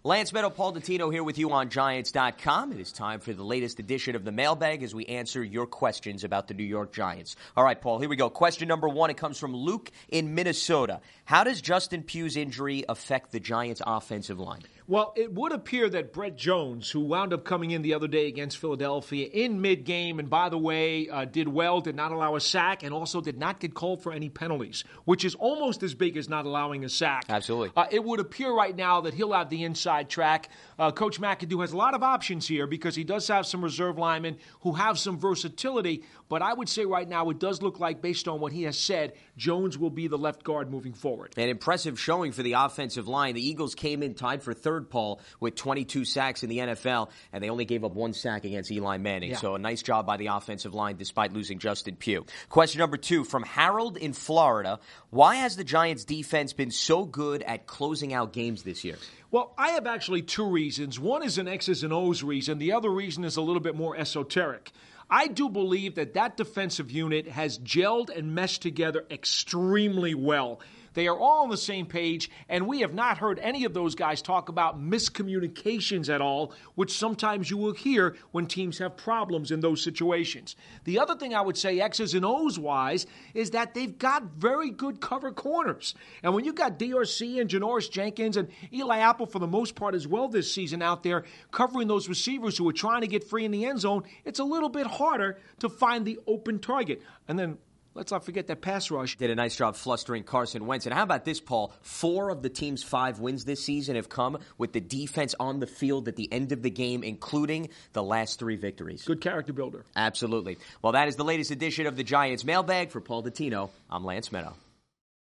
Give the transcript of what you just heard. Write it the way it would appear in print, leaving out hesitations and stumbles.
Lance Meadow, Paul Dottino here with you on Giants.com. It is time for the latest edition of the mailbag as we answer your questions about the New York Giants. All right, Paul, here we go. Question number 1, it comes from Luke in Minnesota. How does Justin Pugh's injury affect the Giants' offensive line? Well, it would appear that Brett Jones, who wound up coming in the other day against Philadelphia in mid-game, and by the way, did well, did not allow a sack, and also did not get called for any penalties, which is almost as big as not allowing a sack. Absolutely. It would appear right now that he'll have the inside track. Coach McAdoo has a lot of options here because he does have some reserve linemen who have some versatility, but I would say right now it does look like, based on what he has said, Jones will be the left guard moving forward. An impressive showing for the offensive line. The Eagles came in tied for third, Paul, with 22 sacks in the NFL, and they only gave up 1 sack against Eli Manning. So a nice job by the offensive line despite losing Justin Pugh. Question number 2 from Harold in Florida. Why has the Giants' defense been so good at closing out games this year? Well, I have actually 2 reasons. One is an X's and O's reason. The other reason is a little bit more esoteric. I do believe that defensive unit has gelled and meshed together extremely well. They are all on the same page, and we have not heard any of those guys talk about miscommunications at all, which sometimes you will hear when teams have problems in those situations. The other thing I would say, X's and O's wise, is that they've got very good cover corners. And when you got DRC and Janoris Jenkins and Eli Apple for the most part as well this season out there covering those receivers who are trying to get free in the end zone, it's a little bit harder to find the open target. And then let's not forget that pass rush. Did a nice job flustering Carson Wentz. And how about this, Paul? 4 of the team's 5 wins this season have come with the defense on the field at the end of the game, including the last 3 victories. Good character builder. Absolutely. Well, that is the latest edition of the Giants Mailbag. For Paul Dottino, I'm Lance Meadow.